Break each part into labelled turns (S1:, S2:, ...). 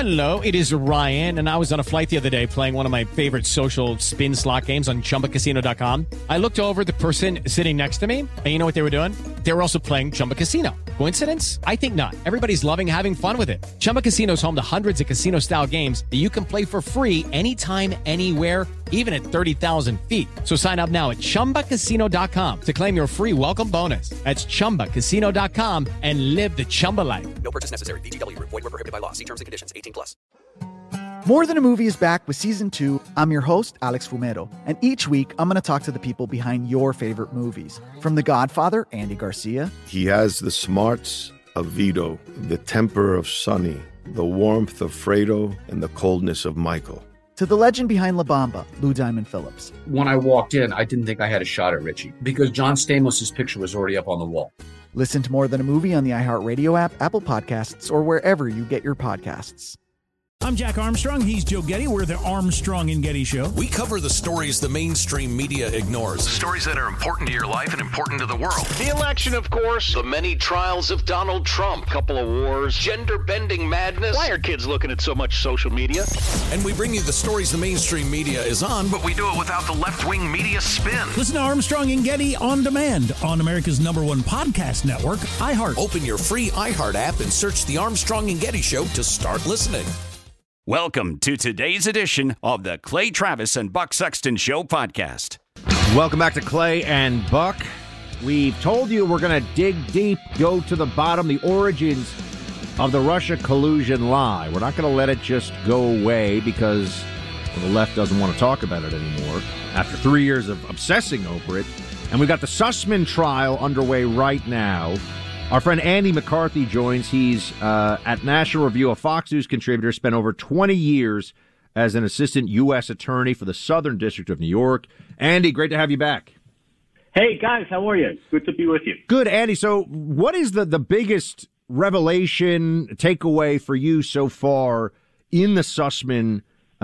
S1: Hello, it is Ryan, and I was on a flight the other day playing one of my favorite social spin slot games on ChumbaCasino.com. I looked over at the person sitting next to me, and you know what they were doing? They were also playing Chumba Casino. Coincidence? I think not. Everybody's loving having fun with it. Chumba Casino is home to hundreds of casino-style games that you can play for free anytime, anywhere, even at 30,000 feet. So sign up now at ChumbaCasino.com to claim your free welcome bonus. That's ChumbaCasino.com and live the Chumba life.
S2: No purchase necessary. VGW. Void where prohibited by law. See terms and conditions. 18+.
S3: More Than a Movie is back with Season 2. I'm your host, Alex Fumero, and each week I'm going to talk to the people behind your favorite movies. From The Godfather, Andy Garcia.
S4: He has the smarts of Vito, the temper of Sonny, the warmth of Fredo, and the coldness of Michael.
S3: To the legend behind La Bamba, Lou Diamond Phillips.
S5: When I walked in, I didn't think I had a shot at Richie because John Stamos' picture was already up on the wall.
S3: Listen to More Than a Movie on the iHeartRadio app, Apple Podcasts, or wherever you get your podcasts.
S6: I'm Jack Armstrong. He's Joe Getty. We're the Armstrong and Getty Show.
S7: We cover the stories the mainstream media ignores.
S8: Stories that are important to your life and important to the world.
S9: The election, of course.
S8: The many trials of Donald Trump.
S9: Couple of wars.
S8: Gender-bending madness.
S9: Why are kids looking at so much social media?
S7: And we bring you the stories the mainstream media is on,
S8: but we do it without the left-wing media spin.
S6: Listen to Armstrong and Getty on demand on America's #1 podcast network, iHeart.
S7: Open your free iHeart app and search The Armstrong and Getty Show to start listening.
S10: Welcome to today's edition of the Clay Travis and Buck Sexton Show podcast.
S11: Welcome back to Clay and Buck. We've told you we're going to dig deep, go to the bottom, the origins of the Russia collusion lie. We're not going to let it just go away because the left doesn't want to talk about it anymore after 3 years of obsessing over it. And we've got the Sussman trial underway right now. Our friend Andy McCarthy joins. He's at National Review, a Fox News contributor, spent over 20 years as an assistant U.S. attorney for the Southern District of New York. Andy, great to have you back.
S12: Hey, guys, how are you? Good to be with you.
S11: Good, Andy. So what is the biggest revelation, takeaway for you so far in the Sussman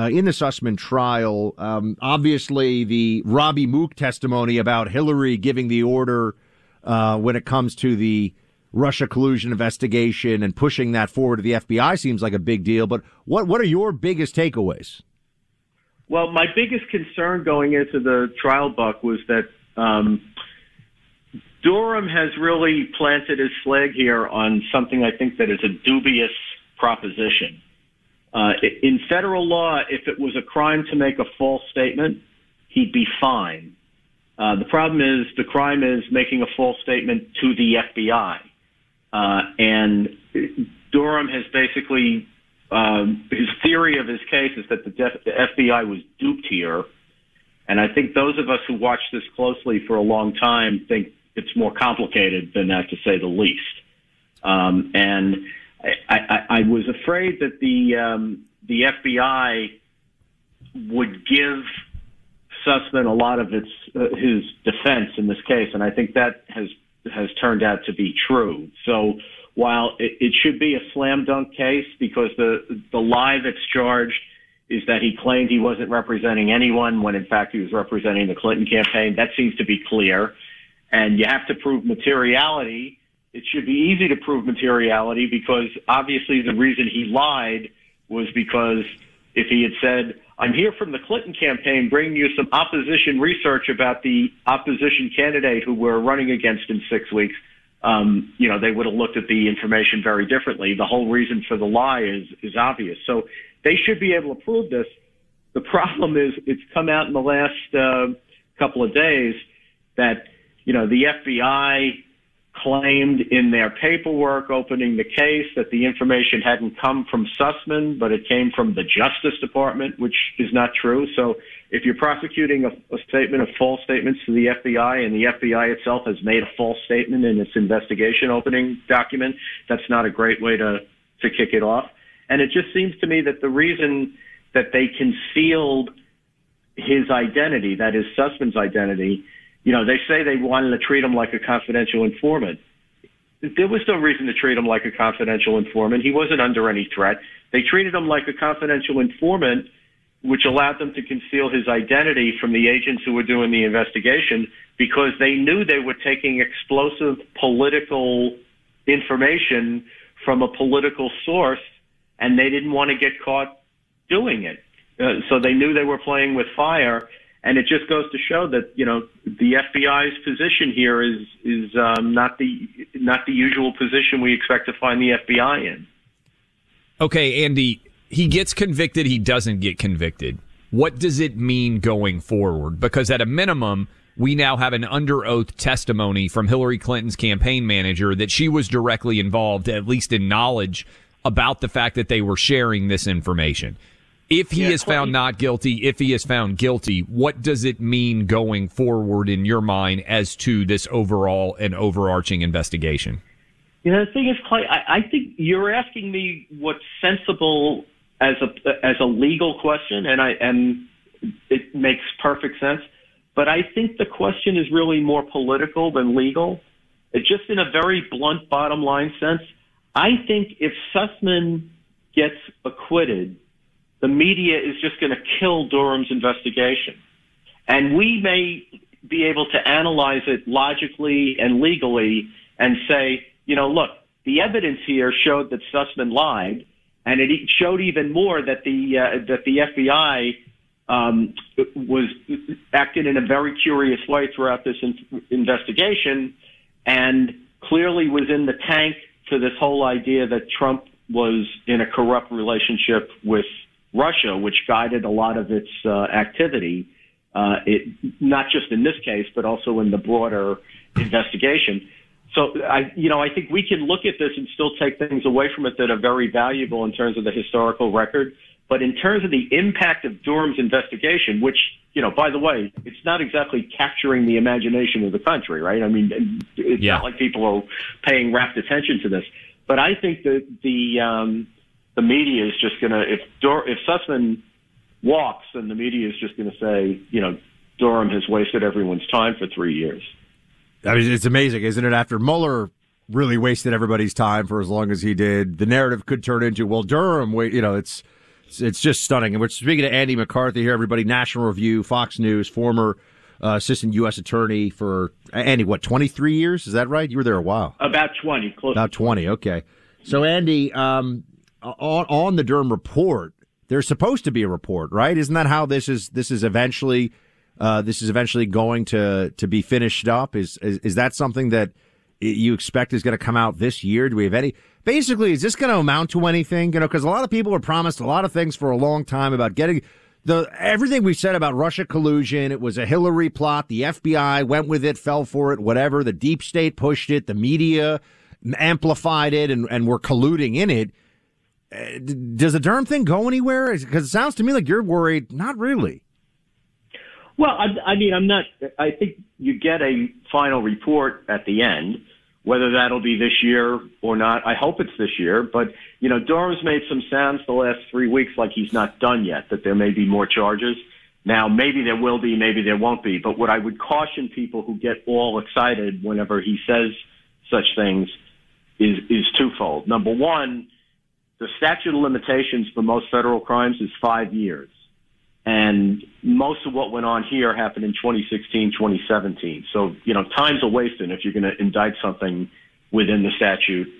S11: trial? Obviously, the Robbie Mook testimony about Hillary giving the order when it comes to the Russia collusion investigation and pushing that forward to the FBI seems like a big deal. But what are your biggest takeaways?
S12: Well, my biggest concern going into the trial, Buck, was that Durham has really planted his flag here on something I think that is a dubious proposition. In federal law, if it was a crime to make a false statement, he'd be fine. The problem is the crime is making a false statement to the FBI. And Durham has basically, his theory of his case is that the FBI was duped here. And I think those of us who watch this closely for a long time think it's more complicated than that, to say the least. And I was afraid that the FBI would give Sussman a lot of his defense in this case, and I think that has turned out to be true. So while it should be a slam dunk case because the lie that's charged is that he claimed he wasn't representing anyone when in fact he was representing the Clinton campaign, that seems to be clear. And you have to prove materiality. It should be easy to prove materiality because obviously the reason he lied was because if he had said, I'm here from the Clinton campaign bringing you some opposition research about the opposition candidate who we're running against in 6 weeks, they would have looked at the information very differently. The whole reason for the lie is obvious. So they should be able to prove this. The problem is it's come out in the last couple of days that, the FBI claimed in their paperwork opening the case that the information hadn't come from Sussman, but it came from the Justice Department, which is not true. So if you're prosecuting a statement of false statements to the FBI and the FBI itself has made a false statement in its investigation opening document, that's not a great way to kick it off. And it just seems to me that the reason that they concealed his identity, that is Sussman's identity, they say they wanted to treat him like a confidential informant. There was no reason to treat him like a confidential informant. He wasn't under any threat. They treated him like a confidential informant, which allowed them to conceal his identity from the agents who were doing the investigation because they knew they were taking explosive political information from a political source and they didn't want to get caught doing it. So they knew they were playing with fire. And it just goes to show that, the FBI's position here is not the usual position we expect to find the FBI in.
S13: Okay, Andy, he gets convicted, he doesn't get convicted. What does it mean going forward? Because at a minimum, we now have an under oath testimony from Hillary Clinton's campaign manager that she was directly involved, at least in knowledge, about the fact that they were sharing this information. If he is found not guilty, if he is found guilty, what does it mean going forward in your mind as to this overall and overarching investigation?
S12: The thing is, Clay, I think you're asking me what's sensible as a legal question, and it makes perfect sense. But I think the question is really more political than legal. It's just in a very blunt bottom line sense. I think if Sussman gets acquitted, the media is just going to kill Durham's investigation. And we may be able to analyze it logically and legally and say, look, the evidence here showed that Sussman lied, and it showed even more that the FBI was acted in a very curious way throughout this investigation and clearly was in the tank to this whole idea that Trump was in a corrupt relationship with Russia, which guided a lot of its activity, not just in this case, but also in the broader investigation. So I think we can look at this and still take things away from it that are very valuable in terms of the historical record. But in terms of the impact of Durham's investigation, which, by the way, it's not exactly capturing the imagination of the country, right? I mean, it's not like people are paying rapt attention to this. But I think that the media is just going to, if Sussman walks, then the media is just going to say, Durham has wasted everyone's time for 3 years.
S11: I mean, it's amazing, isn't it? After Mueller really wasted everybody's time for as long as he did, the narrative could turn into, well, Durham, it's just stunning. And we're speaking to Andy McCarthy here, everybody, National Review, Fox News, former assistant U.S. attorney for, Andy, 23 years? Is that right? You were there a while.
S12: About 20. Close.
S11: About 20, okay. So, Andy, on the Durham report, there's supposed to be a report, right? Isn't that how this is eventually going to be finished up? Is that something that you expect is going to come out this year? Do we have any? Basically, is this going to amount to anything? Because a lot of people were promised a lot of things for a long time about getting everything we said about Russia collusion. It was a Hillary plot. The FBI went with it, fell for it, whatever. The deep state pushed it. The media amplified it, and were colluding in it. Does the Durham thing go anywhere? Because it sounds to me like you're worried. Not really.
S12: Well, I mean, I'm not. I think you get a final report at the end, whether that'll be this year or not. I hope it's this year. But, Durham's made some sounds the last 3 weeks like he's not done yet, that there may be more charges. Now, maybe there will be, maybe there won't be. But what I would caution people who get all excited whenever he says such things is twofold. Number one, the statute of limitations for most federal crimes is 5 years. And most of what went on here happened in 2016, 2017. So, time's a wasting if you're going to indict something within the statute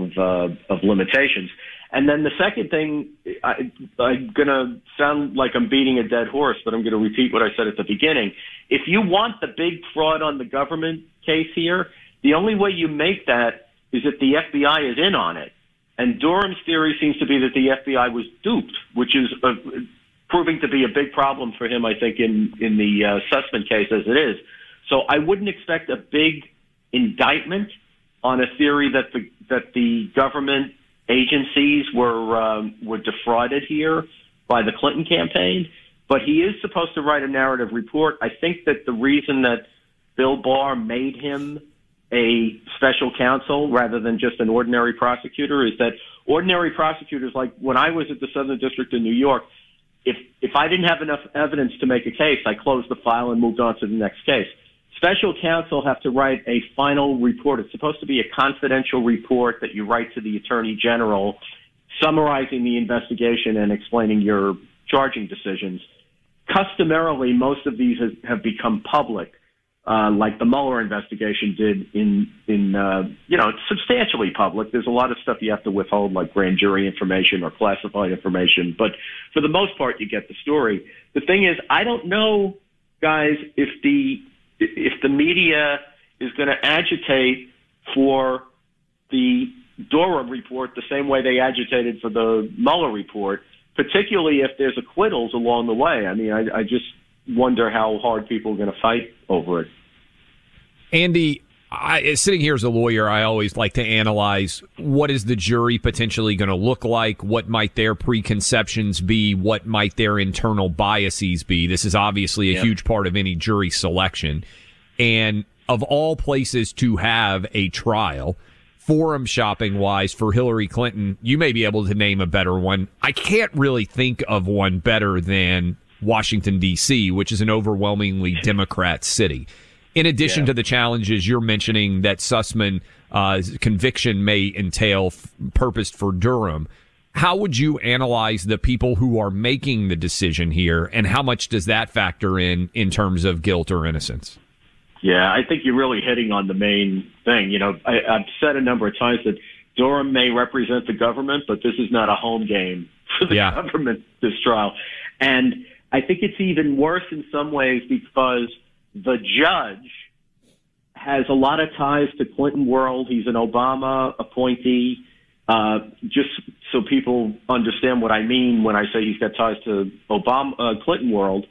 S12: of limitations. And then the second thing, I'm going to sound like I'm beating a dead horse, but I'm going to repeat what I said at the beginning. If you want the big fraud on the government case here, the only way you make that is if the FBI is in on it. And Durham's theory seems to be that the FBI was duped, which is proving to be a big problem for him, I think, in the Sussman case as it is. So I wouldn't expect a big indictment on a theory that the government agencies were defrauded here by the Clinton campaign. But he is supposed to write a narrative report. I think that the reason that Bill Barr made him a special counsel rather than just an ordinary prosecutor is that ordinary prosecutors, like when I was at the Southern District in New York, if I didn't have enough evidence to make a case, I closed the file and moved on to the next case. Special counsel have to write a final report. It's supposed to be a confidential report that you write to the Attorney General, summarizing the investigation and explaining your charging decisions. Customarily, most of these have become public like the Mueller investigation did in it's substantially public. There's a lot of stuff you have to withhold, like grand jury information or classified information. But for the most part, you get the story. The thing is, I don't know, guys, if the media is going to agitate for the Durham report the same way they agitated for the Mueller report, particularly if there's acquittals along the way. I mean, I just wonder how hard people are going to fight over it.
S13: Andy, sitting here as a lawyer, I always like to analyze what is the jury potentially going to look like, what might their preconceptions be, what might their internal biases be. This is obviously a huge part of any jury selection. And of all places to have a trial, forum shopping wise for Hillary Clinton, you may be able to name a better one. I can't really think of one better than Washington, D.C., which is an overwhelmingly Democrat city. In addition to the challenges you're mentioning that Sussman's conviction may entail purposed for Durham, how would you analyze the people who are making the decision here, and how much does that factor in terms of guilt or innocence?
S12: Yeah, I think you're really hitting on the main thing. You know, I've said a number of times that Durham may represent the government, but this is not a home game for the government, this trial. And I think it's even worse in some ways because the judge has a lot of ties to Clinton world. He's an Obama appointee. Just so people understand what I mean when I say he's got ties to Clinton world.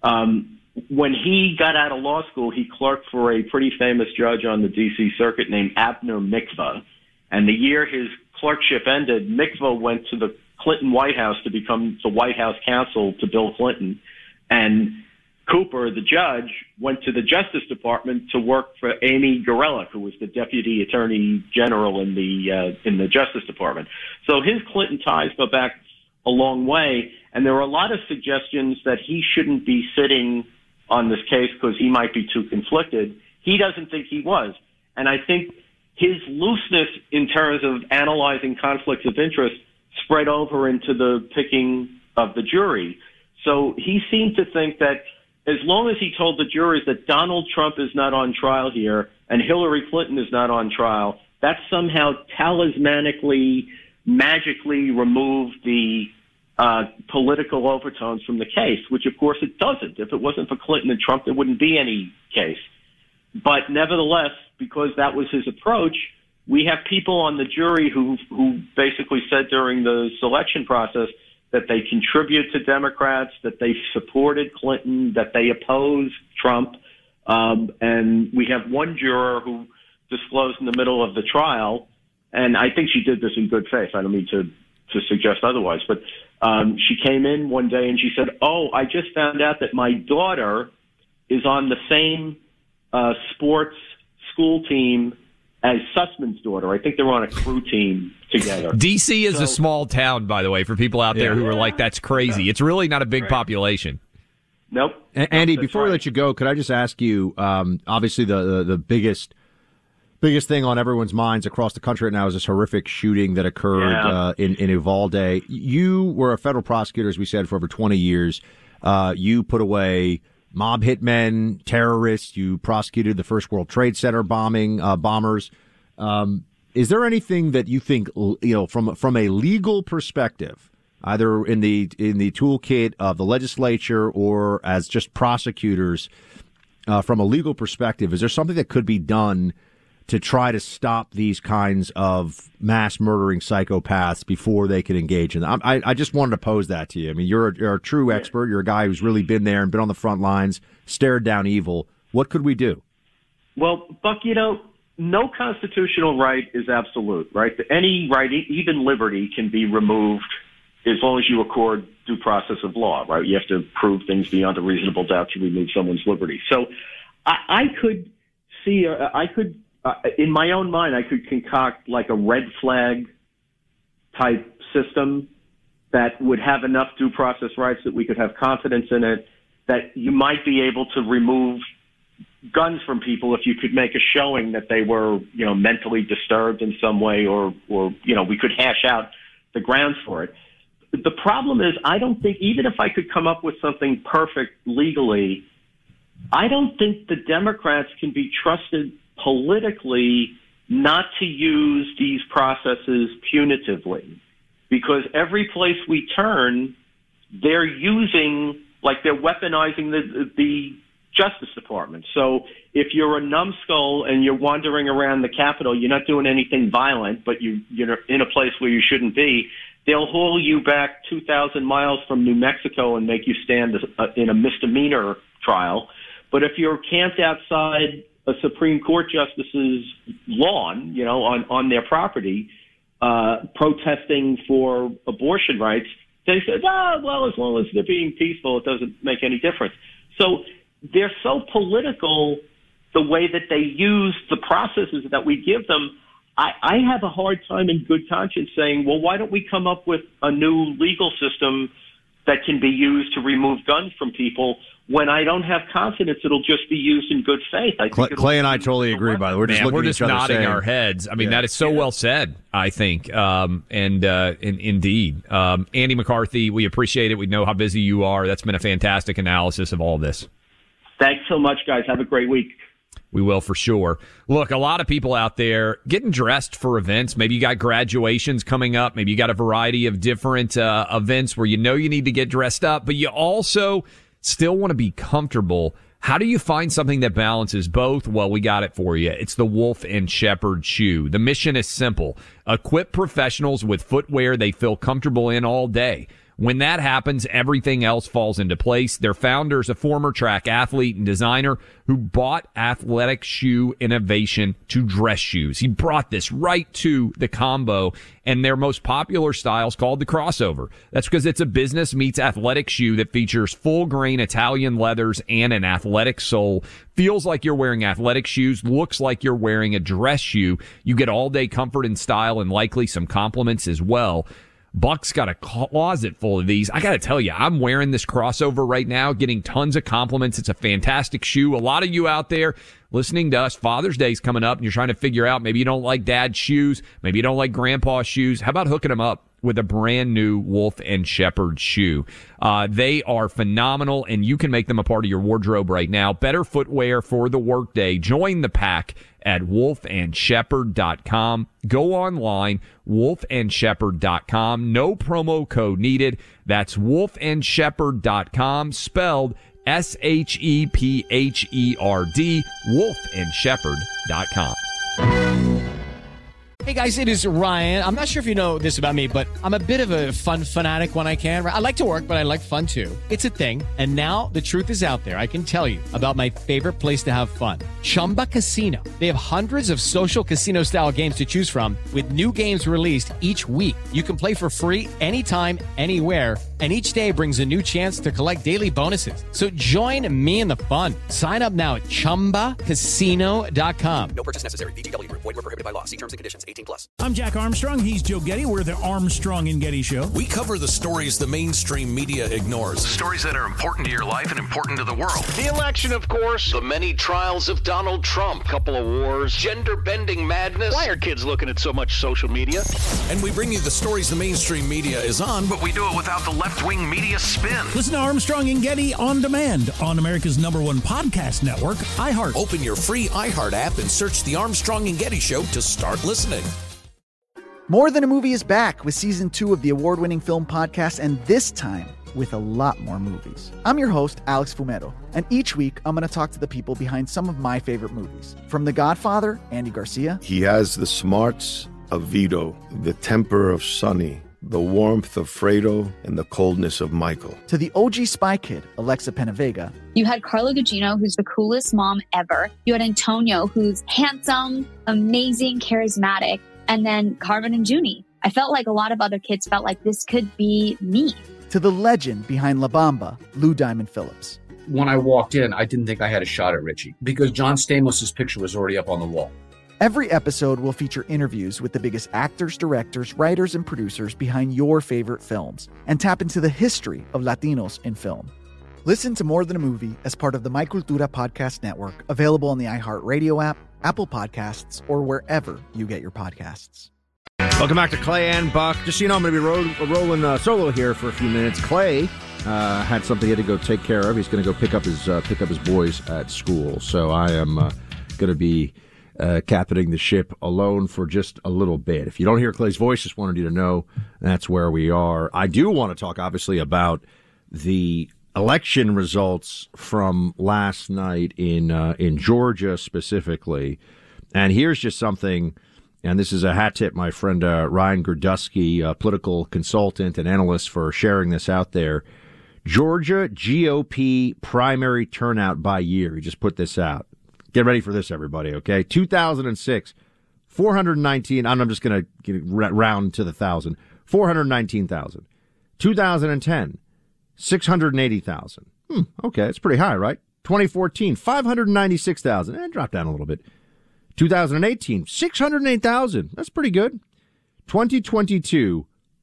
S12: When he got out of law school, he clerked for a pretty famous judge on the D.C. Circuit named Abner Mikva. And the year his clerkship ended, Mikva went to the Clinton White House to become the White House counsel to Bill Clinton. And Cooper, the judge, went to the Justice Department to work for Amy Gorelick, who was the Deputy Attorney General in the Justice Department. So his Clinton ties go back a long way. And there are a lot of suggestions that he shouldn't be sitting on this case because he might be too conflicted. He doesn't think he was. And I think his looseness in terms of analyzing conflicts of interest spread over into the picking of the jury. So he seemed to think that as long as he told the juries that Donald Trump is not on trial here and Hillary Clinton is not on trial, that somehow talismanically, magically removed the political overtones from the case, which of course it doesn't. If it wasn't for Clinton and Trump, there wouldn't be any case. But nevertheless, because that was his approach, we have people on the jury who basically said during the selection process that they contribute to Democrats, that they supported Clinton, that they opposed Trump. And we have one juror who disclosed in the middle of the trial, and I think she did this in good faith. I don't mean to suggest otherwise, but she came in one day and she said, I just found out that my daughter is on the same sports school team as Sussman's daughter. I think they're on a crew team together.
S13: D.C. is a small town, by the way, for people out there who are like, that's crazy. Yeah. It's really not a big population.
S12: Nope.
S11: Andy, before we let you go, could I just ask you, obviously the biggest thing on everyone's minds across the country right now is this horrific shooting that occurred in Uvalde. You were a federal prosecutor, as we said, for over 20 years. You put away mob hitmen, terrorists. You prosecuted the first World Trade Center bombers. Is there anything that you think, from a legal perspective, either in the toolkit of the legislature or as just prosecutors, from a legal perspective, is there something that could be done to try to stop these kinds of mass murdering psychopaths before they can engage in them? I just wanted to pose that to you. I mean, you're a true expert. You're a guy who's really been there and been on the front lines, stared down evil. What could we do?
S12: Well, Buck, no constitutional right is absolute, right? Any right, even liberty, can be removed as long as you accord due process of law, right? You have to prove things beyond a reasonable doubt to remove someone's liberty. So I could see, in my own mind, I could concoct like a red flag type system that would have enough due process rights that we could have confidence in it, that you might be able to remove guns from people if you could make a showing that they were, mentally disturbed in some way, or we could hash out the grounds for it. The problem is, I don't think, even if I could come up with something perfect legally, I don't think the Democrats can be trusted politically not to use these processes punitively, because every place we turn, they're weaponizing the Justice Department. So if you're a numbskull and you're wandering around the Capitol, you're not doing anything violent, but you're in a place where you shouldn't be, they'll haul you back 2,000 miles from New Mexico and make you stand in a misdemeanor trial. But if you're camped outside a Supreme Court justice's lawn, on their property, protesting for abortion rights, they said, as long as they're being peaceful, it doesn't make any difference. So they're so political, the way that they use the processes that we give them. I have a hard time in good conscience saying, well, why don't we come up with a new legal system that can be used to remove guns from people, when I don't have confidence it'll just be used in good faith.
S11: Clay and I totally agree, by the way. We're just
S13: nodding our heads. I mean, that is so well said, I think. Indeed. Andy McCarthy, we appreciate it. We know how busy you are. That's been a fantastic analysis of all this.
S12: Thanks so much, guys. Have a great week.
S13: We will, for sure. Look, a lot of people out there getting dressed for events. Maybe you got graduations coming up. Maybe you got a variety of different events where you need to get dressed up, but you also still want to be comfortable. How do you find something that balances both? Well, we got it for you. It's the Wolf and Shepherd shoe. The mission is simple. Equip professionals with footwear they feel comfortable in all day. When that happens, everything else falls into place. Their founder is a former track athlete and designer who brought athletic shoe innovation to dress shoes. He brought this right to the combo, and their most popular style is called the crossover. That's because it's a business meets athletic shoe that features full grain Italian leathers and an athletic sole. Feels like you're wearing athletic shoes, looks like you're wearing a dress shoe. You get all day comfort and style and likely some compliments as well. Buck's got a closet full of these. I got to tell you, I'm wearing this crossover right now, getting tons of compliments. It's a fantastic shoe. A lot of you out there listening to us, Father's Day's coming up, and you're trying to figure out, maybe you don't like dad's shoes, maybe you don't like grandpa's shoes. How about hooking them up with a brand new Wolf and Shepherd shoe? They are phenomenal, and you can make them a part of your wardrobe right now. Better footwear for the workday. Join the pack at wolfandshepherd.com. Go online, wolfandshepherd.com. No promo code needed. That's wolfandshepherd.com, spelled SHEPHERD, wolfandshepherd.com.
S1: Hey guys, it is Ryan. I'm not sure if you know this about me, but I'm a bit of a fun fanatic when I can. I like to work, but I like fun too. It's a thing. And now the truth is out there. I can tell you about my favorite place to have fun. Chumba Casino. They have hundreds of social casino style games to choose from with new games released each week. You can play for free anytime, anywhere. And each day brings a new chance to collect daily bonuses. So join me in the fun. Sign up now at ChumbaCasino.com.
S2: No purchase necessary. VGW Group. Void where prohibited by law. See terms and conditions. 18+.
S6: I'm Jack Armstrong. He's Joe Getty. We're the Armstrong and Getty Show.
S7: We cover the stories the mainstream media ignores.
S8: Stories that are important to your life and important to the world. The election, of course. The many trials of Donald Trump. Couple of wars. Gender-bending madness. Why are kids looking at so much social media?
S7: And we bring you the stories the mainstream media is on, but
S8: we do it without the left-wing media spin.
S6: Listen to Armstrong and Getty on demand on America's #1 podcast network, iHeart.
S7: Open your free iHeart app and search the Armstrong and Getty Show to start listening.
S3: More Than a Movie is back with season 2 of the award-winning film podcast, and this time with a lot more movies. I'm your host, Alex Fumero, and each week I'm going to talk to the people behind some of my favorite movies. From The Godfather, Andy Garcia.
S4: He has the smarts of Vito, the temper of Sonny, the warmth of Fredo, and the coldness of Michael.
S3: To the OG Spy Kid, Alexa Penavega.
S14: You had Carla Gugino, who's the coolest mom ever. You had Antonio, who's handsome, amazing, charismatic. And then Carmen and Junie. I felt like a lot of other kids felt like this could be me.
S3: To the legend behind La Bamba, Lou Diamond Phillips.
S5: When I walked in, I didn't think I had a shot at Richie because John Stamos' picture was already up on the wall.
S3: Every episode will feature interviews with the biggest actors, directors, writers, and producers behind your favorite films and tap into the history of Latinos in film. Listen to More Than a Movie as part of the My Cultura podcast network, available on the iHeartRadio app, Apple Podcasts, or wherever you get your podcasts.
S11: Welcome back to Clay and Buck. Just so you know, I'm going to be rolling solo here for a few minutes. Clay had something he had to go take care of. He's going to go pick up his boys at school. So I am going to be captaining the ship alone for just a little bit. If you don't hear Clay's voice, just wanted you to know that's where we are. I do want to talk, obviously, about the election results from last night in Georgia specifically. And here's just something. And this is a hat tip, my friend Ryan Gerdusky, a political consultant and analyst, for sharing this out there. Georgia GOP primary turnout by year. He just put this out. Get ready for this, everybody, okay? 2006, 419. I'm just going to round to the 1,000. 419,000. 2010, 680,000. Okay, that's pretty high, right? 2014, 596,000. Drop down a little bit. 2018, 608,000. That's pretty good. 2022,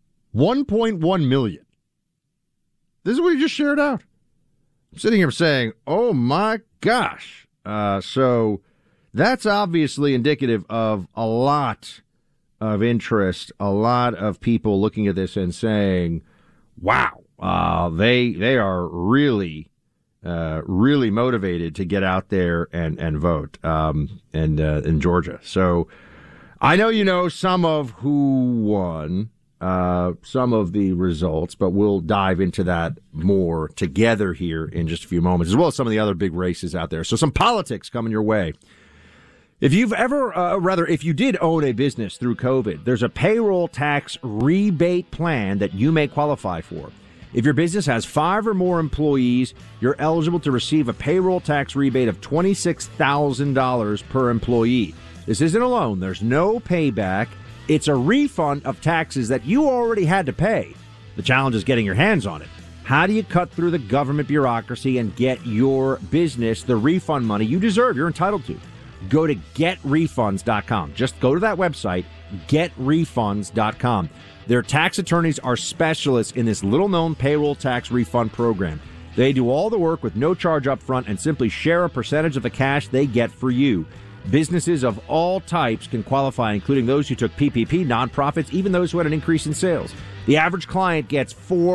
S11: 1.1 million. This is what you just shared out. I'm sitting here saying, oh my gosh. So that's obviously indicative of a lot of interest, a lot of people looking at this and saying, wow, they are really motivated to get out there and vote in Georgia. So I know you know some of who won, some of the results, but we'll dive into that more together here in just a few moments, as well as some of the other big races out there. So some politics coming your way. If you've ever, if you did own a business through COVID, there's a payroll tax rebate plan that you may qualify for. If your business has 5 or more employees, you're eligible to receive a payroll tax rebate of $26,000 per employee. This isn't a loan. There's no payback. It's a refund of taxes that you already had to pay. The challenge is getting your hands on it. How do you cut through the government bureaucracy and get your business the refund money you deserve, you're entitled to? Go to getrefunds.com. Just go to that website, getrefunds.com. Their tax attorneys are specialists in this little-known payroll tax refund program. They do all the work with no charge up front and simply share a percentage of the cash they get for you. Businesses of all types can qualify, including those who took PPP, nonprofits, even those who had an increase in sales. The average client gets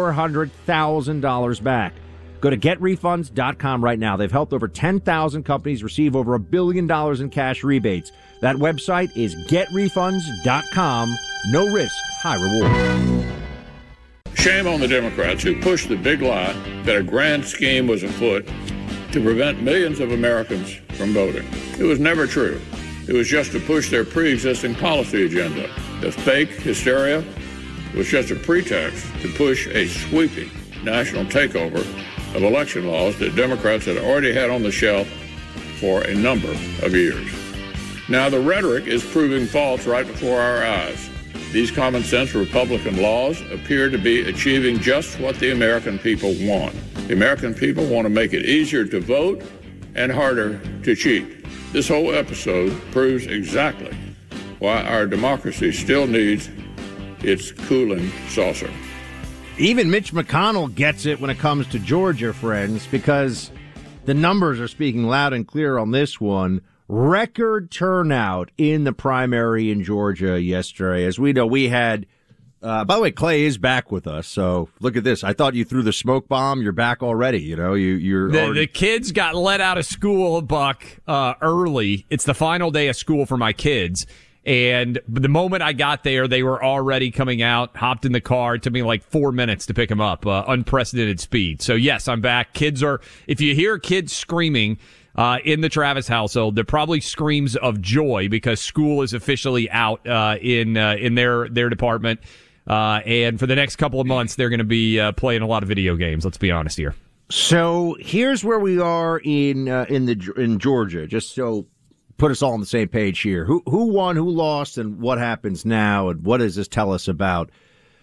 S11: $400,000 back. Go to getrefunds.com right now. They've helped over 10,000 companies receive over $1 billion in cash rebates. That website is getrefunds.com. No risk, high reward.
S15: Shame on the Democrats who pushed the big lie that a grand scheme was afoot to prevent millions of Americans from voting. It was never true. It was just to push their pre-existing policy agenda. The fake hysteria was just a pretext to push a sweeping national takeover of election laws that Democrats had already had on the shelf for a number of years. Now the rhetoric is proving false right before our eyes. These common sense Republican laws appear to be achieving just what the American people want. The American people want to make it easier to vote and harder to cheat. This whole episode proves exactly why our democracy still needs its cooling saucer.
S11: Even Mitch McConnell gets it when it comes to Georgia, friends, because the numbers are speaking loud and clear on this one. Record turnout in the primary in Georgia yesterday. As we know, we had, by the way, Clay is back with us. So look at this. I thought you threw the smoke bomb. You're back already. You know,
S13: the kids got let out of school, Buck, early. It's the final day of school for my kids. And the moment I got there, they were already coming out, hopped in the car. It took me like 4 minutes to pick them up, unprecedented speed. So yes, I'm back. If you hear kids screaming, in the Travis household, they're probably screams of joy because school is officially out in their department, and for the next couple of months they're going to be playing a lot of video games. Let's be honest here.
S11: So here's where we are in Georgia. Just so put us all on the same page here. Who won? Who lost? And what happens now? And what does this tell us about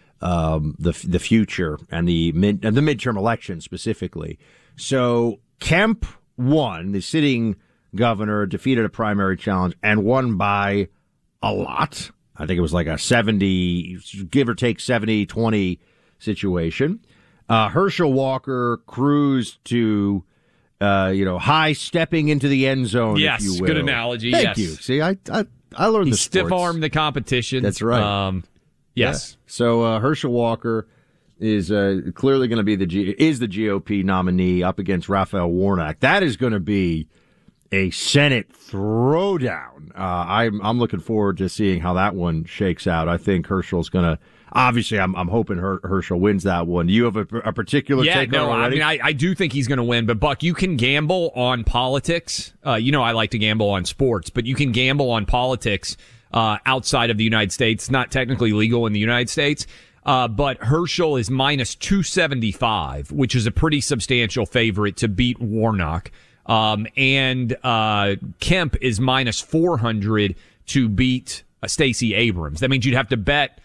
S11: the future and the midterm election specifically? So Kemp won. The sitting governor defeated a primary challenge and won by a lot. I think it was like a 70, give or take 70-20 situation. Herschel Walker cruised to, high stepping into the end zone,
S13: yes,
S11: if you will.
S13: Good analogy.
S11: Thank you. See, I learned
S13: he
S11: the sports.
S13: stiff-armed the competition.
S11: That's right.
S13: Yes.
S11: Yeah. So Herschel Walker is clearly going to be the GOP nominee up against Raphael Warnock. That is going to be a Senate throwdown. I'm looking forward to seeing how that one shakes out. I think Herschel's going to. Obviously, I'm hoping Herschel wins that one. Do you have a particular take on it already?
S13: I mean, I do think he's going to win. But Buck, you can gamble on politics. I like to gamble on sports, but you can gamble on politics outside of the United States. Not technically legal in the United States. But Herschel is minus 275, which is a pretty substantial favorite to beat Warnock. And Kemp is minus 400 to beat Stacey Abrams. That means you'd have to bet,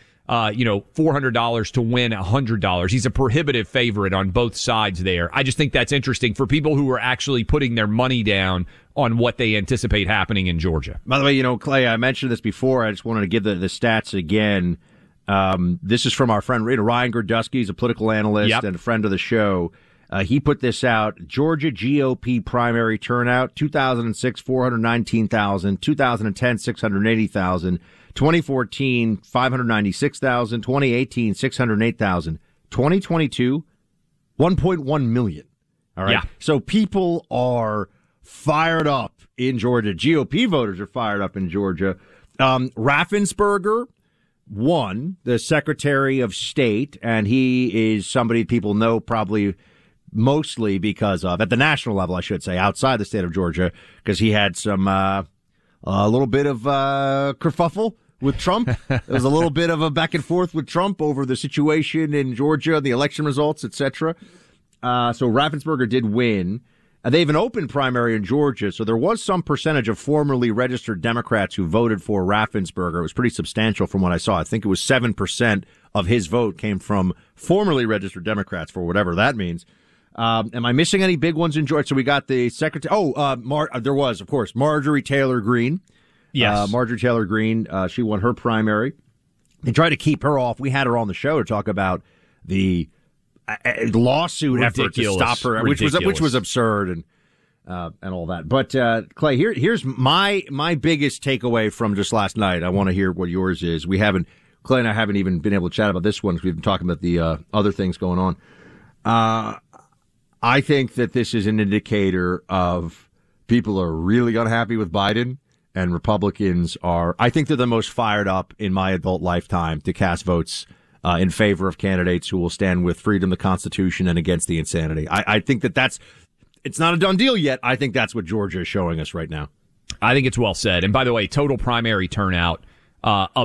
S13: $400 to win $100. He's a prohibitive favorite on both sides there. I just think that's interesting for people who are actually putting their money down on what they anticipate happening in Georgia.
S11: By the way, Clay, I mentioned this before. I just wanted to give the stats again. This is from our friend Ryan Gerdusky. He's a political analyst and a friend of the show. He put this out. Georgia GOP primary turnout, 2006, 419,000, 2010, 680,000, 2014, 596,000, 2018, 608,000, 2022, 1.1 million. All right.
S13: Yeah.
S11: So people are fired up in Georgia. GOP voters are fired up in Georgia. Raffensperger won, the Secretary of State, and he is somebody people know probably mostly because of, at the national level, I should say, outside the state of Georgia, because he had some, a little bit of kerfuffle with Trump. There was a little bit of a back and forth with Trump over the situation in Georgia, the election results, etc. So Raffensperger did win. They have an open primary in Georgia, so there was some percentage of formerly registered Democrats who voted for Raffensperger. It was pretty substantial from what I saw. I think it was 7% of his vote came from formerly registered Democrats, for whatever that means. Am I missing any big ones in Georgia? So we got the secretary. There was, of course, Marjorie Taylor Greene.
S13: Yes.
S11: Marjorie Taylor Greene, she won her primary. They tried to keep her off. We had her on the show to talk about the lawsuit effort to stop her, which was absurd and all that. But Clay, here's my biggest takeaway from just last night. I want to hear what yours is. Clay and I haven't even been able to chat about this one because we've been talking about the other things going on. I think that this is an indicator of people are really unhappy with Biden, and Republicans are. I think they're the most fired up in my adult lifetime to cast votes in favor of candidates who will stand with freedom, the Constitution, and against the insanity. I think it's not a done deal yet. I think that's what Georgia is showing us right now.
S13: I think it's well said. And by the way, total primary turnout up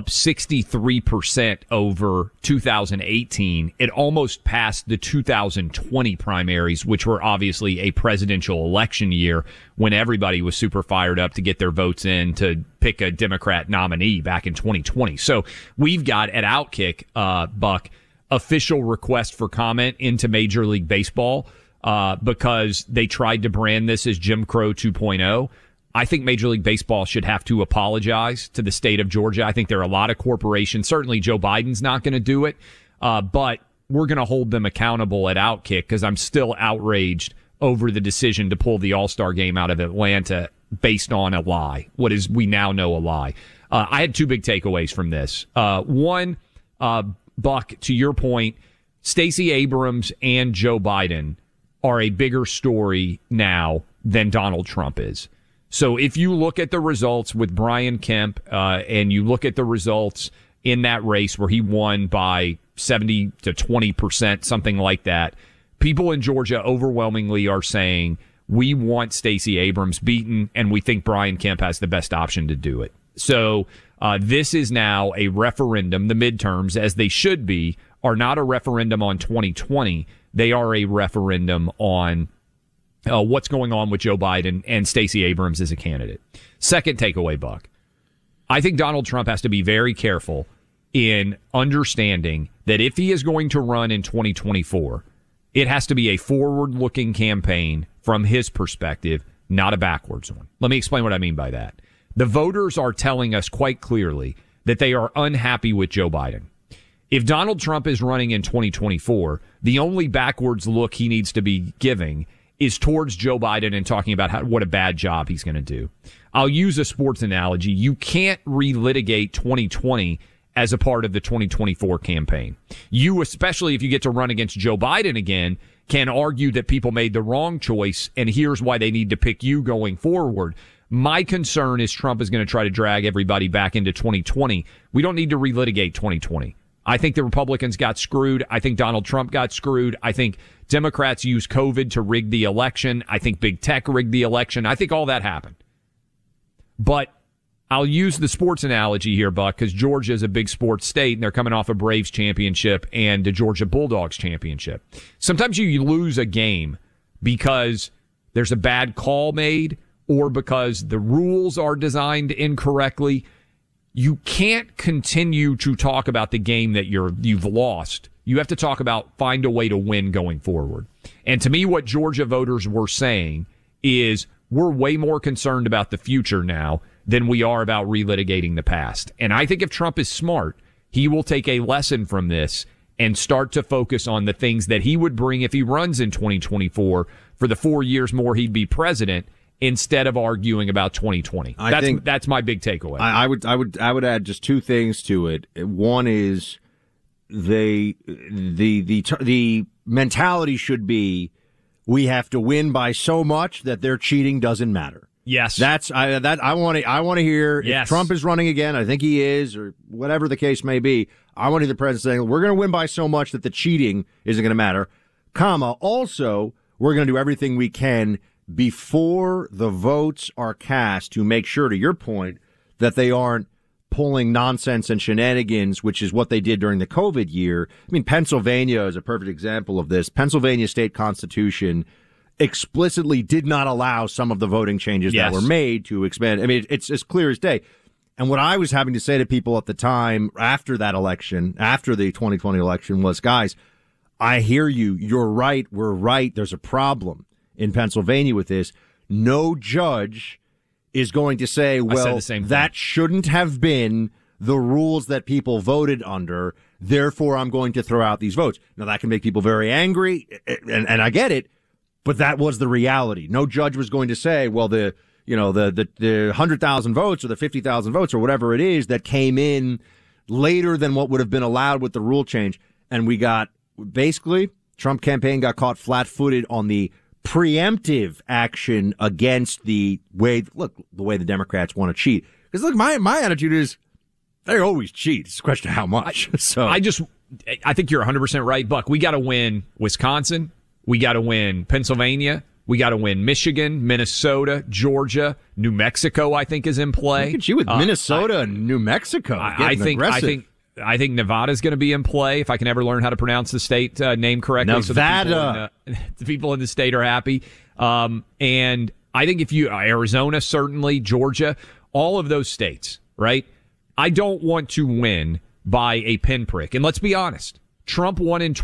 S13: 63% over 2018. It almost passed the 2020 primaries, which were obviously a presidential election year when everybody was super fired up to get their votes in to pick a Democrat nominee back in 2020. So we've got at Outkick, Buck, official request for comment into Major League Baseball because they tried to brand this as Jim Crow 2.0. I think Major League Baseball should have to apologize to the state of Georgia. I think there are a lot of corporations. Certainly Joe Biden's not going to do it, but we're going to hold them accountable at Outkick because I'm still outraged over the decision to pull the All-Star game out of Atlanta based on a lie. What is, we now know, a lie. I had two big takeaways from this. One, Buck, to your point, Stacey Abrams and Joe Biden are a bigger story now than Donald Trump is. So if you look at the results with Brian Kemp, and you look at the results in that race where he won by 70 to 20%, something like that, people in Georgia overwhelmingly are saying, we want Stacey Abrams beaten, and we think Brian Kemp has the best option to do it. So this is now a referendum. The midterms, as they should be, are not a referendum on 2020. They are a referendum on what's going on with Joe Biden and Stacey Abrams as a candidate. Second takeaway, Buck. I think Donald Trump has to be very careful in understanding that if he is going to run in 2024, it has to be a forward-looking campaign from his perspective, not a backwards one. Let me explain what I mean by that. The voters are telling us quite clearly that they are unhappy with Joe Biden. If Donald Trump is running in 2024, the only backwards look he needs to be giving is towards Joe Biden and talking about what a bad job he's going to do. I'll use a sports analogy. You can't relitigate 2020 as a part of the 2024 campaign. You, especially if you get to run against Joe Biden again, can argue that people made the wrong choice, and here's why they need to pick you going forward. My concern is Trump is going to try to drag everybody back into 2020. We don't need to relitigate 2020. I think the Republicans got screwed. I think Donald Trump got screwed. I think Democrats used COVID to rig the election. I think big tech rigged the election. I think all that happened. But I'll use the sports analogy here, Buck, because Georgia is a big sports state, and they're coming off a Braves championship and a Georgia Bulldogs championship. Sometimes you lose a game because there's a bad call made or because the rules are designed incorrectly. You can't continue to talk about the game that you've lost. You have to talk about find a way to win going forward. And to me, what Georgia voters were saying is we're way more concerned about the future now than we are about relitigating the past. And I think if Trump is smart, he will take a lesson from this and start to focus on the things that he would bring if he runs in 2024 for the 4 years more he'd be president, instead of arguing about 2020. That's my big takeaway.
S11: I would add just two things to it. One is the mentality should be we have to win by so much that their cheating doesn't matter.
S13: Yes.
S11: I want to hear if Trump is running again, I think he is, or whatever the case may be. I want to hear the president saying we're going to win by so much that the cheating isn't going to matter. Also, we're going to do everything we can before the votes are cast to make sure, to your point, that they aren't pulling nonsense and shenanigans, which is what they did during the COVID year. I mean, Pennsylvania is a perfect example of this. Pennsylvania state constitution explicitly did not allow some of the voting changes that were made to expand. I mean, it's as clear as day. And what I was having to say to people at the time after that election, after the 2020 election, was, guys, I hear you. You're right. We're right. There's a problem in Pennsylvania with this. No judge is going to say, well, that shouldn't have been the rules that people voted under. Therefore, I'm going to throw out these votes. Now, that can make people very angry, and I get it. But that was the reality. No judge was going to say, well, the 100,000 votes or the 50,000 votes or whatever it is that came in later than what would have been allowed with the rule change. And we got, basically, Trump campaign got caught flat-footed on the preemptive action against the way the Democrats want to cheat. Because look, my attitude is they always cheat. It's a question of how much.
S13: I think you're 100% right, Buck. We got to win Wisconsin. We got to win Pennsylvania. We got to win Michigan, Minnesota, Georgia, New Mexico. I think is in play.
S11: Look at you with Minnesota and New Mexico.
S13: I think Nevada's going to be in play if I can ever learn how to pronounce the state name correctly.
S11: Nevada.
S13: So the people in the state are happy. And I think if you Arizona, certainly Georgia, all of those states, right? I don't want to win by a pinprick. And let's be honest, Trump won in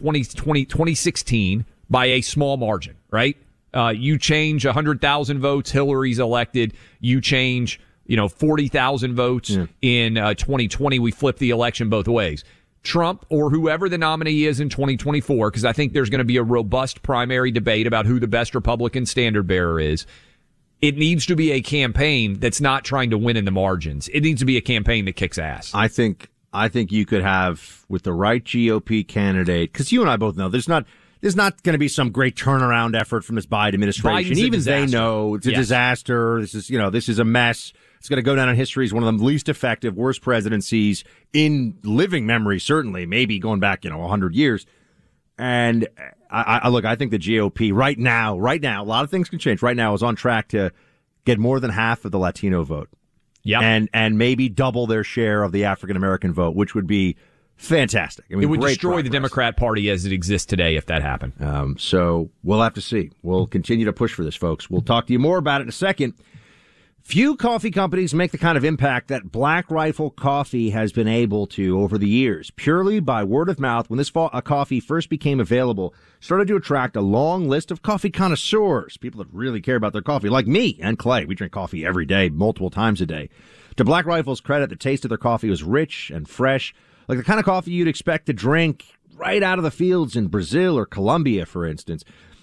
S13: 2016 by a small margin, right? You change 100,000 votes, Hillary's elected. You change, 40,000 votes in 2020. We flip the election both ways. Trump or whoever the nominee is in 2024, because I think there's going to be a robust primary debate about who the best Republican standard bearer is. It needs to be a campaign that's not trying to win in the margins. It needs to be a campaign that kicks ass.
S11: I think you could have, with the right GOP candidate, because you and I both know there's not going to be some great turnaround effort from this Biden administration. Even they know it's a disaster. This is a mess. It's going to go down in history as one of the least effective, worst presidencies in living memory, certainly, maybe going back, 100 years. And I think the GOP right now, a lot of things can change. Right now is on track to get more than half of the Latino vote.
S13: Yeah.
S11: And maybe double their share of the African American vote, which would be fantastic. I mean,
S13: it would destroy the Democrat Party as it exists today if that happened.
S11: So we'll have to see. We'll continue to push for this, folks. We'll talk to you more about it in a second. Few coffee companies make the kind of impact that Black Rifle Coffee has been able to over the years. Purely by word of mouth, when this coffee first became available, started to attract a long list of coffee connoisseurs, people that really care about their coffee, like me and Clay. We drink coffee every day, multiple times a day. To Black Rifle's credit, the taste of their coffee was rich and fresh, like the kind of coffee you'd expect to drink right out of the fields in Brazil or Colombia, for instance.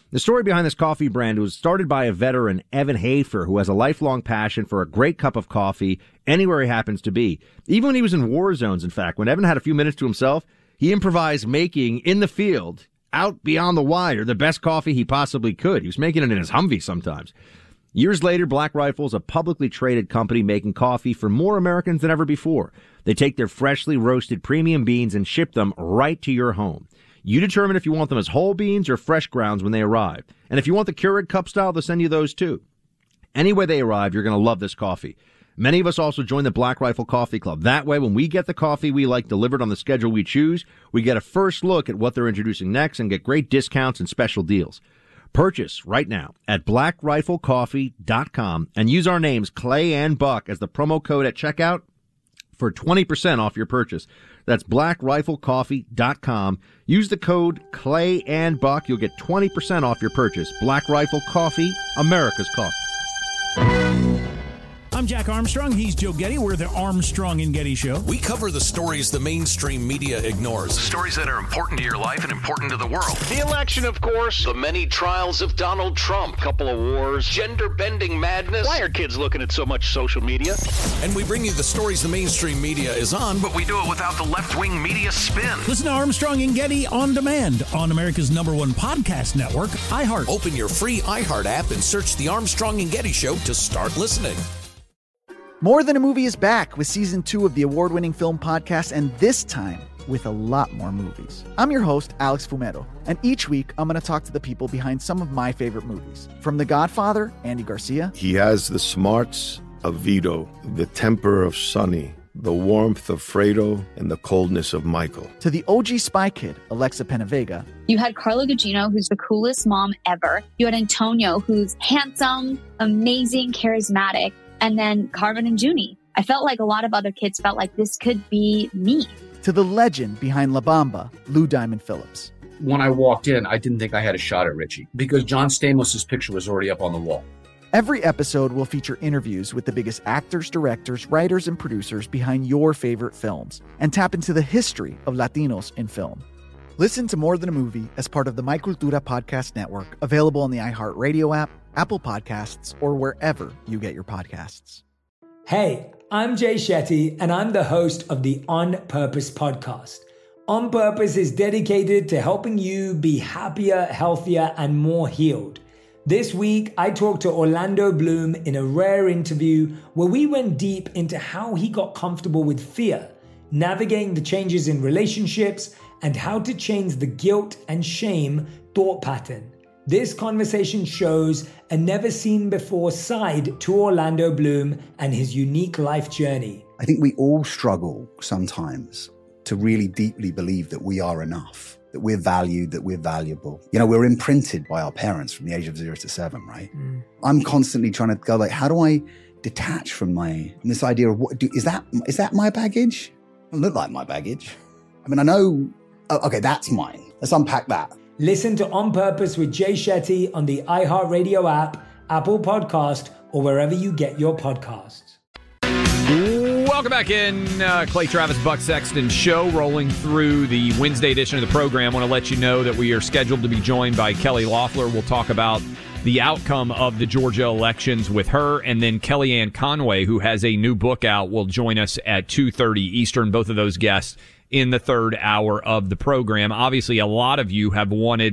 S11: The story behind this coffee brand was started by a veteran, Evan Hafer, who has a lifelong passion for a great cup of coffee anywhere he happens to be. Even when he was in war zones, in fact, when Evan had a few minutes to himself, he improvised making in the field, out beyond the wire, the best coffee he possibly could. He was making it in his Humvee sometimes. Years later, Black Rifle is a publicly traded company making coffee for more Americans than ever before. They take their freshly roasted premium beans and ship them right to your home. You determine if you want them as whole beans or fresh grounds when they arrive. And if you want the Keurig cup style, they'll send you those too. Any way they arrive, you're going to love this coffee. Many of us also join the Black Rifle Coffee Club. That way, when we get the coffee we like delivered on the schedule we choose, we get a first look at what they're introducing next and get great discounts and special deals. Purchase right now at blackriflecoffee.com and use our names Clay and Buck as the promo code at checkout for 20% off your purchase. That's blackriflecoffee.com. Use the code Clay and Buck. You'll get 20% off your purchase. Black Rifle Coffee, America's coffee.
S6: I'm Jack Armstrong. He's Joe Getty. We're the Armstrong and Getty Show.
S7: We cover the stories the mainstream media ignores.
S8: Stories that are important to your life and important to the world. The election, of course. The many trials of Donald Trump. Couple of wars. Gender-bending madness. Why are kids looking at so much social media?
S7: And we bring you the stories the mainstream media is on,
S8: But we do it without the left-wing media spin.
S6: Listen to Armstrong and Getty on demand on America's #1 podcast network, iHeart.
S7: Open your free iHeart app and search the Armstrong and Getty Show to start listening.
S3: More Than a Movie is back with season 2 of the award-winning film podcast, and this time with a lot more movies. I'm your host, Alex Fumero, and each week I'm going to talk to the people behind some of my favorite movies. From The Godfather, Andy Garcia.
S4: He has the smarts of Vito, the temper of Sonny, the warmth of Fredo, and the coldness of Michael.
S3: To the OG Spy Kid, Alexa Penavega.
S14: You had Carla Gugino, who's the coolest mom ever. You had Antonio, who's handsome, amazing, charismatic. And then Carmen and Junie. I felt like a lot of other kids felt like this could be me.
S3: To the legend behind La Bamba, Lou Diamond Phillips.
S5: When I walked in, I didn't think I had a shot at Richie because John Stamos' picture was already up on the wall.
S3: Every episode will feature interviews with the biggest actors, directors, writers, and producers behind your favorite films and tap into the history of Latinos in film. Listen to More Than a Movie as part of the My Cultura podcast network, available on the iHeartRadio app, Apple Podcasts, or wherever you get your podcasts.
S16: Hey, I'm Jay Shetty, and I'm the host of the On Purpose podcast. On Purpose is dedicated to helping you be happier, healthier, and more healed. This week, I talked to Orlando Bloom in a rare interview where we went deep into how he got comfortable with fear, navigating the changes in relationships, and how to change the guilt and shame thought pattern. This conversation shows a never-seen-before side to Orlando Bloom and his unique life journey.
S17: I think we all struggle sometimes to really deeply believe that we are enough, that we're valued, that we're valuable. You know, we're imprinted by our parents from the age of 0 to 7, right? I'm constantly trying to go like, how do I detach from this idea of is that my baggage? It doesn't look like my baggage. I mean, I know, okay, that's mine. Let's unpack that.
S16: Listen to On Purpose with Jay Shetty on the iHeartRadio app, Apple Podcast, or wherever you get your podcasts.
S13: Welcome back in. Clay Travis, Buck Sexton Show, rolling through the Wednesday edition of the program. I want to let you know that we are scheduled to be joined by Kelly Loeffler. We'll talk about the outcome of the Georgia elections with her, and then Kellyanne Conway, who has a new book out, will join us at 2:30 Eastern. Both of those guests in the third hour of the program. Obviously, a lot of you have wanted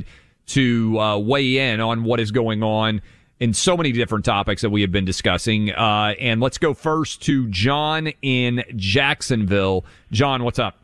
S13: to weigh in on what is going on in so many different topics that we have been discussing. And let's go first to John in Jacksonville. John, what's up?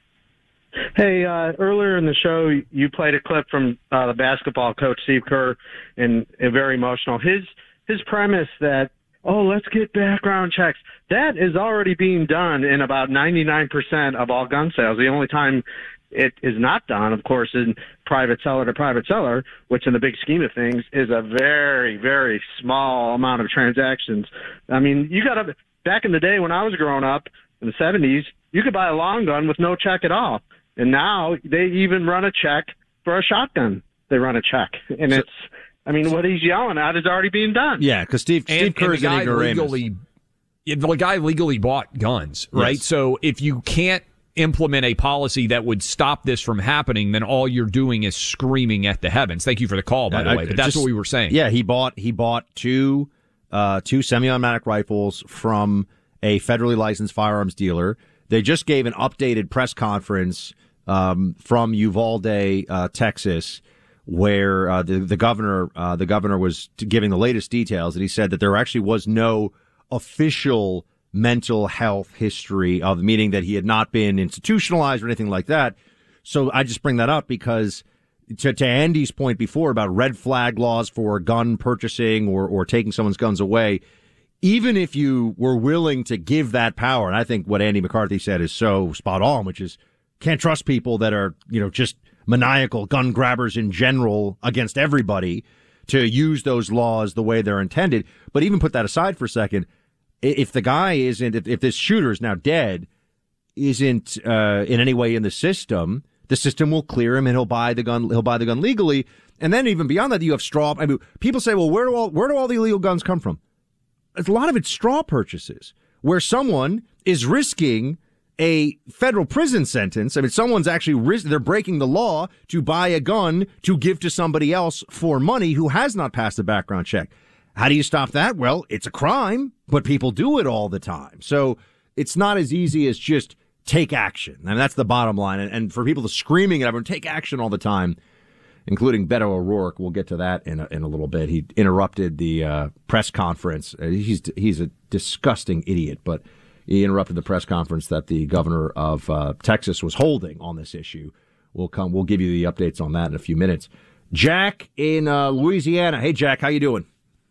S18: Hey, earlier in the show, you played a clip from the basketball coach, Steve Kerr, and very emotional. His premise that, let's get background checks. That is already being done in about 99% of all gun sales. The only time it is not done, of course, in private seller to private seller, which in the big scheme of things is a very, very small amount of transactions. I mean, back in the day when I was growing up in the 70s, you could buy a long gun with no check at all. And now they even run a check for a shotgun. They run a check. And what he's yelling at is already being done.
S11: Yeah, because Steve Kerr's an ignoramus.
S13: The guy legally bought guns, right? Yes. So if you can't implement a policy that would stop this from happening, then all you're doing is screaming at the heavens. Thank you for the call, by the way. But that's what we were saying.
S11: Yeah, he bought two semi-automatic rifles from a federally licensed firearms dealer. They just gave an updated press conference from Uvalde, Texas, where the governor was giving the latest details, and he said that there actually was no official mental health history of, meaning that he had not been institutionalized or anything like that. So I just bring that up because to Andy's point before about red flag laws for gun purchasing or taking someone's guns away, even if you were willing to give that power, and I think what Andy McCarthy said is so spot on, which is can't trust people that are, just maniacal gun grabbers in general against everybody to use those laws the way they're intended. But even put that aside for a second, if the guy isn't, if this shooter is now dead, isn't in any way in the system will clear him and he'll buy the gun legally. And then even beyond that, you have straw. I mean, people say, well, where do all the illegal guns come from? A lot of it's straw purchases where someone is risking a federal prison sentence. I mean, someone's actually they're breaking the law to buy a gun to give to somebody else for money who has not passed a background check. How do you stop that? Well, it's a crime, but people do it all the time. So it's not as easy as just take action. I mean, that's the bottom line. And for people to screaming at everyone, take action all the time, including Beto O'Rourke. We'll get to that in a little bit. He interrupted the press conference. He's a disgusting idiot, but he interrupted the press conference that the governor of Texas was holding on this issue. We'll give you the updates on that in a few minutes. Jack in Louisiana. Hey, Jack, how you doing?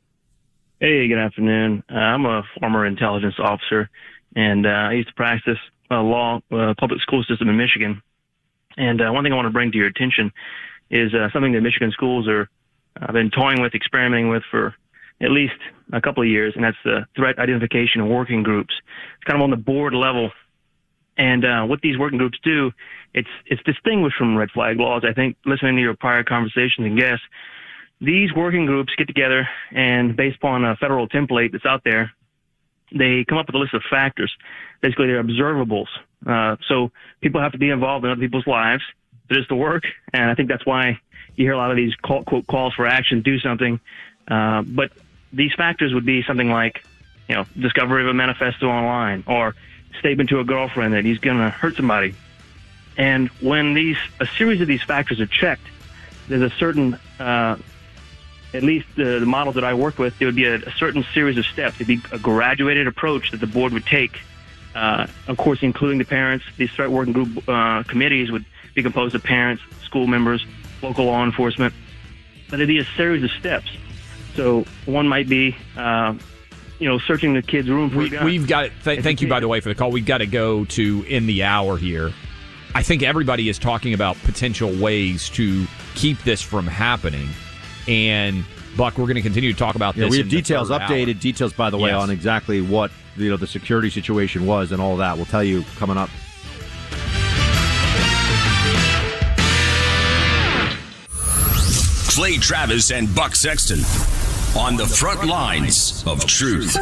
S19: Hey, good afternoon. I'm a former intelligence officer, and I used to practice law, public school system in Michigan. And one thing I want to bring to your attention is something that Michigan schools have been toying with, experimenting with for at least a couple of years, and that's the threat identification working groups. It's kind of on the board level. And what these working groups do, it's distinguished from red flag laws. I think listening to your prior conversations and guests, these working groups get together and based upon a federal template that's out there, they come up with a list of factors. Basically, they're observables. So people have to be involved in other people's lives for this to work. And I think that's why you hear a lot of these quote calls for action, do something. But these factors would be something like, discovery of a manifesto online or statement to a girlfriend that he's going to hurt somebody. And when a series of these factors are checked, there's a certain, at least the models that I work with, there would be a certain series of steps. It'd be a graduated approach that the board would take. Of course, including the parents. These threat working group committees would be composed of parents, school members, local law enforcement. But it'd be a series of steps. So one might be, searching the kid's room for a gun.
S13: We've got. Thank you, by the way, for the call. We've got to go to end the hour here. I think everybody is talking about potential ways to keep this from happening. And Buck, we're going to continue to talk about this.
S11: We have details,
S13: updated
S11: details, by the way, on exactly what the security situation was and all that. We'll tell you coming up.
S10: Clay Travis and Buck Sexton on the front lines of truth.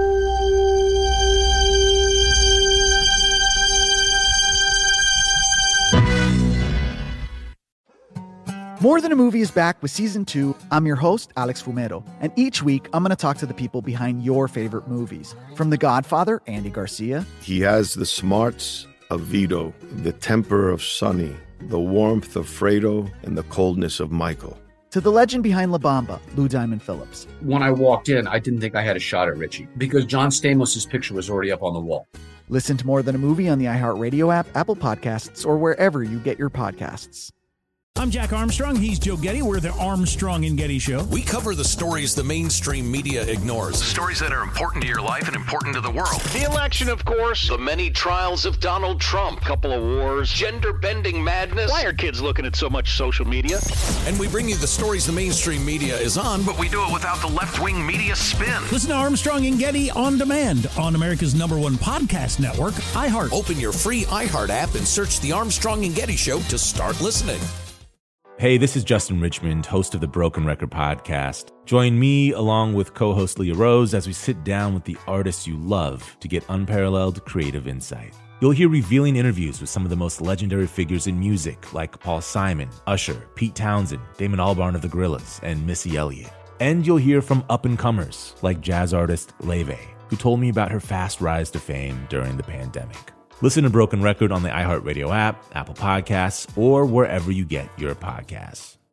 S3: More Than a Movie is back with Season 2. I'm your host, Alex Fumero, and each week I'm going to talk to the people behind your favorite movies. From The Godfather, Andy Garcia.
S4: He has the smarts of Vito, the temper of Sonny, the warmth of Fredo, and the coldness of Michael.
S3: To the legend behind La Bamba, Lou Diamond Phillips.
S5: When I walked in, I didn't think I had a shot at Richie because John Stamos' picture was already up on the wall.
S3: Listen to More Than a Movie on the iHeartRadio app, Apple Podcasts, or wherever you get your podcasts.
S6: I'm Jack Armstrong. He's Joe Getty. We're the Armstrong and Getty Show.
S7: We cover the stories the mainstream media ignores.
S8: Stories that are important to your life and important to the world. The election, of course. The many trials of Donald Trump. Couple of wars. Gender-bending madness. Why are kids looking at so much social media?
S7: And we bring you the stories the mainstream media is on,
S8: but we do it without the left-wing media spin.
S6: Listen to Armstrong and Getty on demand on America's #1 podcast network, iHeart.
S7: Open your free iHeart app and search the Armstrong and Getty Show to start listening.
S20: Hey, this is Justin Richmond, host of the Broken Record podcast. Join me along with co-host Leah Rose as we sit down with the artists you love to get unparalleled creative insight. You'll hear revealing interviews with some of the most legendary figures in music like Paul Simon, Usher, Pete Townsend, Damon Albarn of the Gorillaz, and Missy Elliott. And you'll hear from up-and-comers like jazz artist Leve, who told me about her fast rise to fame during the pandemic. Listen to Broken Record on the iHeartRadio app, Apple Podcasts, or wherever you get your podcasts.